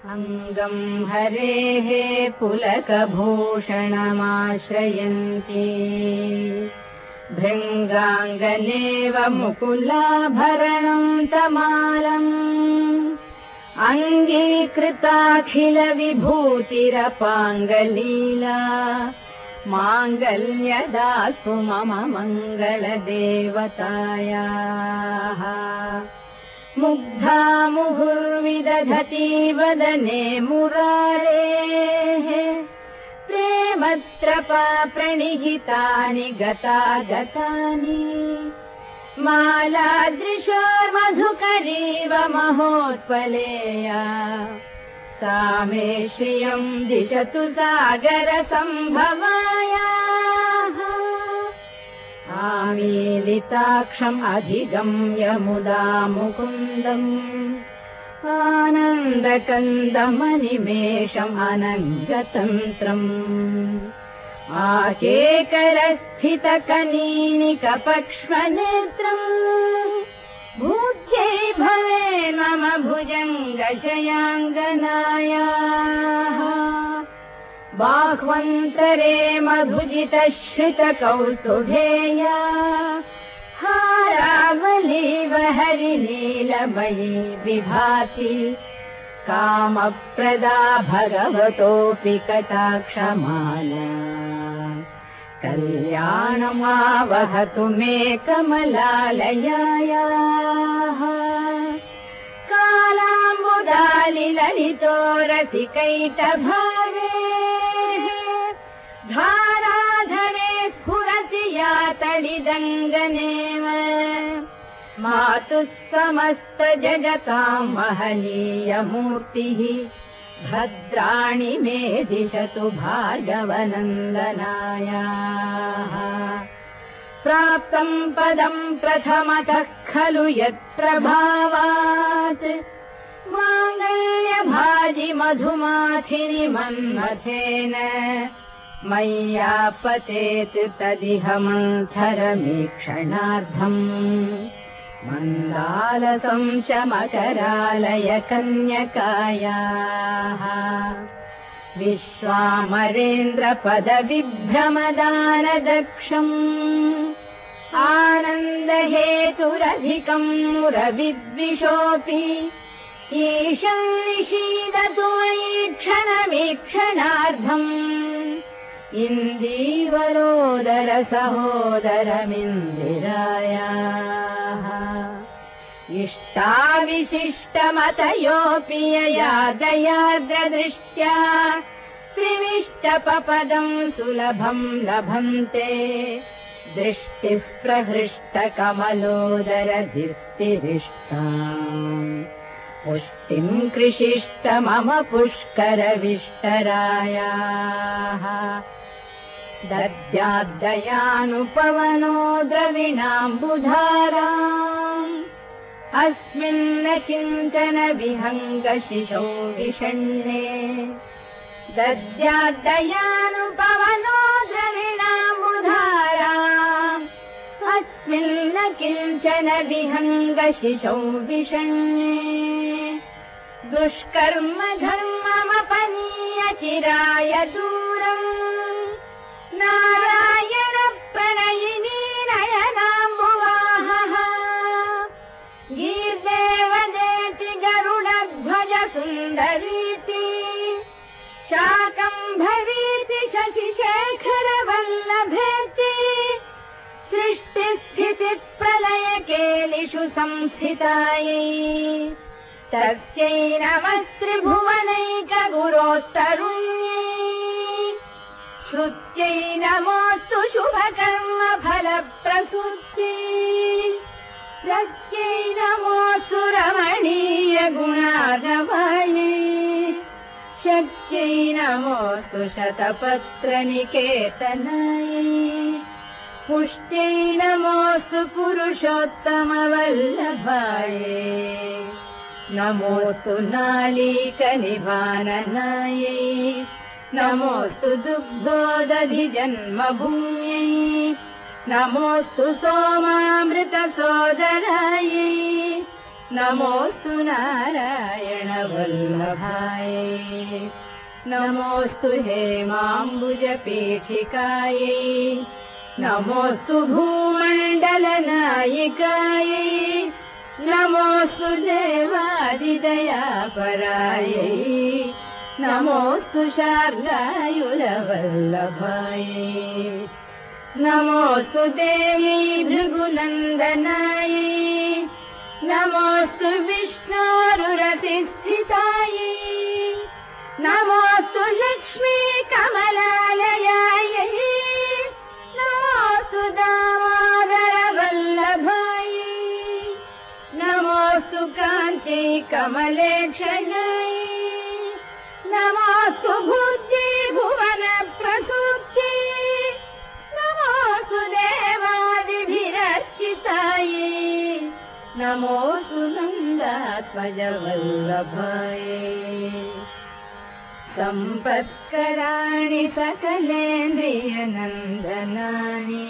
अङ्गम् हरेः पुलकभूषणमाश्रयन्ती भृङ्गाङ्गनेव मुकुलाभरणम् तमालम् अङ्गीकृताखिलविभूतिरपाङ्गलीला माङ्गल्यदास्तु मम मङ्गलदेवतायाः मुग्धा मुहुर्विदधती वदने मुरारेः प्रेमत्रपा प्रणिहितानि गतागतानि मालादृशोर्मधुकरीव महोत्पलेया सा मे श्रियम् दिशतु सागरसम्भवायाः आमीलिताक्षम् अधिगम्य मुदा मुकुन्दम् आनन्दकन्दमनिमेषम् अनङ्गतन्त्रम् आकेकरस्थितकनीनिकपक्ष्मनेत्रम् भूत्यै भवेन् मम भुजङ्गशयाङ्गनायाः बाह्वन्तरे मधुजितश्रितकौस्तुभेया हारावलीव हरिनीलमयी विभाति कामप्रदा भगवतोऽपि कटाक्षमाला कल्याणमावहतु मे कमलालयायाः कालाम्बुदालिललितो रसिकैटभागे धाराधरे स्फुरति या तडिदङ्गनेव मातुः समस्तजगताम् महनीयमूर्तिः भद्राणि मे दिशतु भार्गवनन्दनायाः प्राप्तम् पदम् प्रथमतः खलु यत्प्रभावात् माङ्गल्यभाजि मधुमाथिनि मन्मथेन मय्यापतेत् तदिह मन्थरमीक्षणार्थम् मन्दालसं च मकरालय कन्यकायाः विश्वामरेन्द्रपदविभ्रमदानदक्षम् आनन्दहेतुरधिकम् मुरविद्विषोऽपि ईशम् निषीदतु मयि क्षणमीक्षणार्धम् इन्दीवरोदर सहोदरमिन्दिरायाः इष्टाविशिष्टमतयोऽपि यया दयार्द्रदृष्ट्या त्रिविष्टपपदम् सुलभम् लभन्ते दृष्टिः प्रहृष्टकमलोदरधिर्तिरिष्टाम् पुष्टिम् कृषिष्ट मम पुष्करविष्टरायाः दद्याद्दयानुपवनो द्रविणाम्बुधाराम् अस्मिन्न किञ्चन विहङ्गशिशौ विषण्णे दद्याद्दयानुपवनो द्रविणाम्बुधाराम् अस्मिन्न किञ्चन विहङ्गशिशौ विषण्णे दुष्कर्म धर्ममपनीय चिराय दूरम् नारायण प्रणयिनी नयनाम्बुवाहः गीर्देवदेति गरुडध्वज सुन्दरीति शाकम्भरीति शशिशेखरवल्लभेति सृष्टिस्थितिप्रलयकेलिषु संस्थितायै तस्यै नमस्त्रिभुवनैकगुरोत्तरुण्यै श्रुत्यै नमोऽस्तु शुभकर्मफलप्रसूत्यै तस्यै नमोऽस्तु रमणीयगुणार्णवायै शक्त्यै नमोऽस्तु शतपत्रनिकेतनायै पुष्ट्यै नमोऽस्तु पुरुषोत्तमवल्लभायै नमोऽस्तु नालीकनिवाननायै नमोऽस्तु दुग्धोदधिजन्मभूम्यै नमोऽस्तु सोमामृतसोदरायै नमोऽस्तु नारायण वल्लभायै नमोऽस्तु हेमाम्बुजपीठिकायै नमोऽस्तु भूमण्डलनायिकायै नमोऽस्तु देवादिदयापरायै नमोऽस्तु शार्ङ्गायुरवल्लभायै नमोऽस्तु देवी भृगुनन्दनायै नमोऽस्तु विष्णोरुरतिस्थितायै नमोऽस्तु लक्ष्मी कमलालयायै नमोऽस्तु दामोदरवल्लभायै नमोऽस्तु कान्ति कमलेक्षणायै नमोऽस्तु बुद्धि भुवन प्रसूक्त्यै नमोऽस्तु देवादिभिरर्चितायै नमोऽस्तु नन्दात्मजवल्लभायै सम्पत्कराणि सकलेन्द्रियनन्दनानि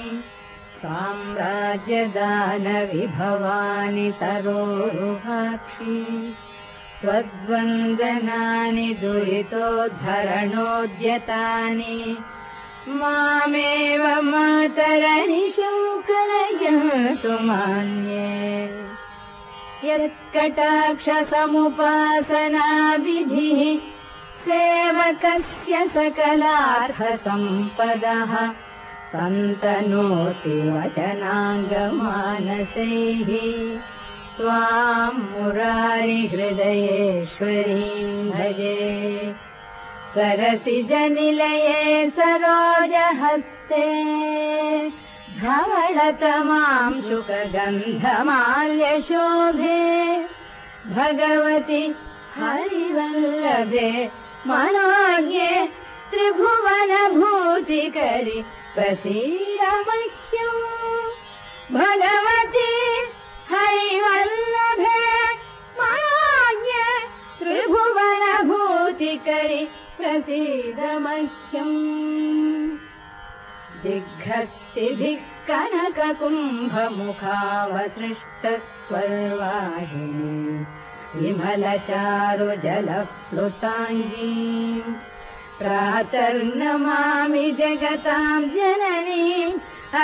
साम्राज्यदानविभवानि तरोरुहाक्षि त्वद्वन्दनानि दुरितोद्धरणोद्यतानि मामेव मातरनिशं कलयन्तु मान्ये यत्कटाक्षसमुपासनाविधिः सेवकस्य सकलार्थसम्पदः सन्तनोति वचनाङ्गमानसैः त्वां मुरारिहृदयेश्वरीं भजे सरसिजनिलये सरोजहस्ते धवळतमां शुकगन्धमाल्यशोभे भगवति हरिवल्लभे मनोज्ञे त्रिभुवनभूतिकरि प्रसीद मह्यम् भगवति हरिवल्लभे मनोज्ञे त्रिभुवनभूतिकरि प्रसीद मह्यम् दिग्भक्तिभिः कनककुम्भमुखावसृष्टस्वर्वाहिनी विमलचारुजलप्लुताङ्गीम् प्रातर्नमामि जगतां जननीम्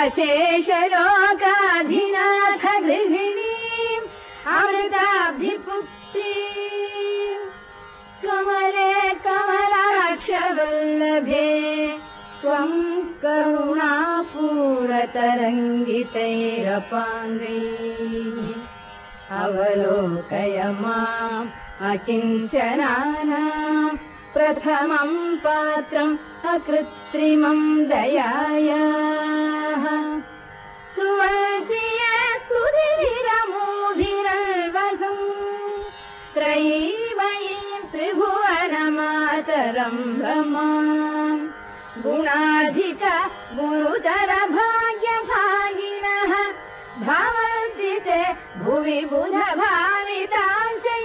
अशेषलोकाधिनाथ गृहिणीम् अमृताब्धिपुत्रीम् कमले कमलाक्षवल्लभे त्वं करुणापूरतरङ्गितैरपाङ्गैः अवलोकय माम् अकिञ्चनानाम् प्रथमं पात्रम् अकृत्रिमं दयायाः सुवंशीय सुधीरमूढिरल्वसम् त्रयीमयीं त्रिभुवनमातरं रमाम् गुणाधिक गुरुतर भाग्यभागिनः भवन्ति ते भुवि बुधभावितांशैः